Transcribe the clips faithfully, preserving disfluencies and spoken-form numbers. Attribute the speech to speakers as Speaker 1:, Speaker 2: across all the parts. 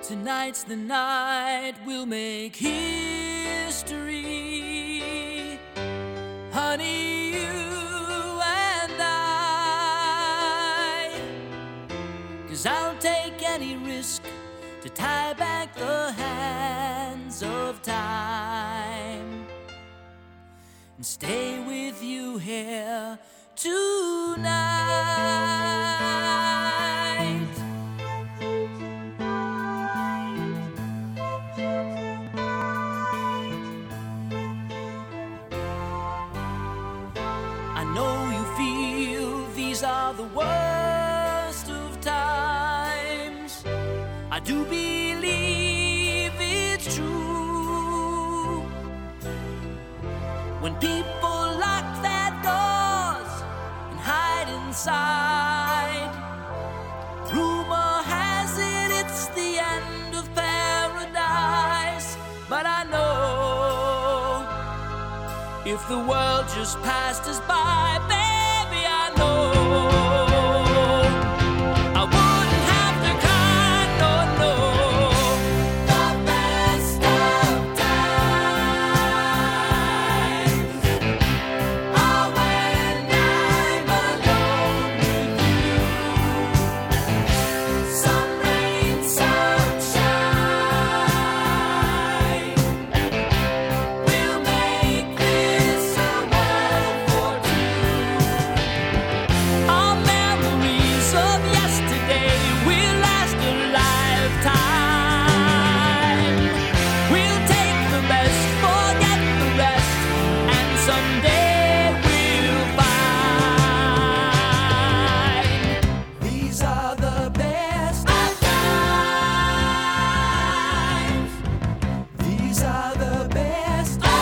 Speaker 1: Tonight's the night we'll make history, honey, you and I. 'Cause I'll take any risk to tie back the hands of time and stay with you here tonight. I know you feel these are the worst of times. I do believe it's true. When people lock their doors and hide inside, rumor has it it's the end of paradise. But I know if the world just passed us by, baby, I know I wouldn't have to cry, no, no. The best of times are when I'm alone with you. Some rain, some shine, we'll make this a world for two. Our memories of yesterday will last a lifetime. We'll take the best, forget the rest, and someday we'll find these are the best of times. These are the best of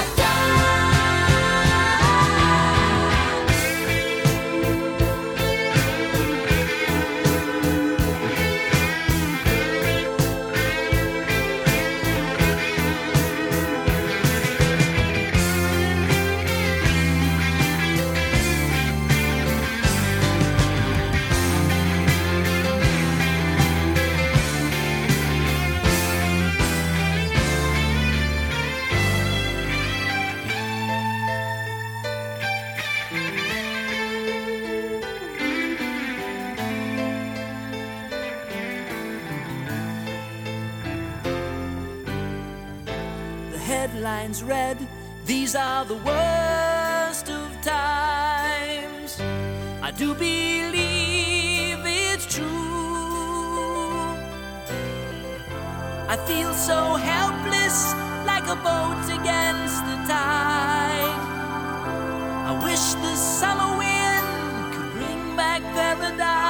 Speaker 1: The headlines read, these are the worst of times. I do believe it's true. I feel so helpless, like a boat against the tide. I wish the summer wind could bring back paradise.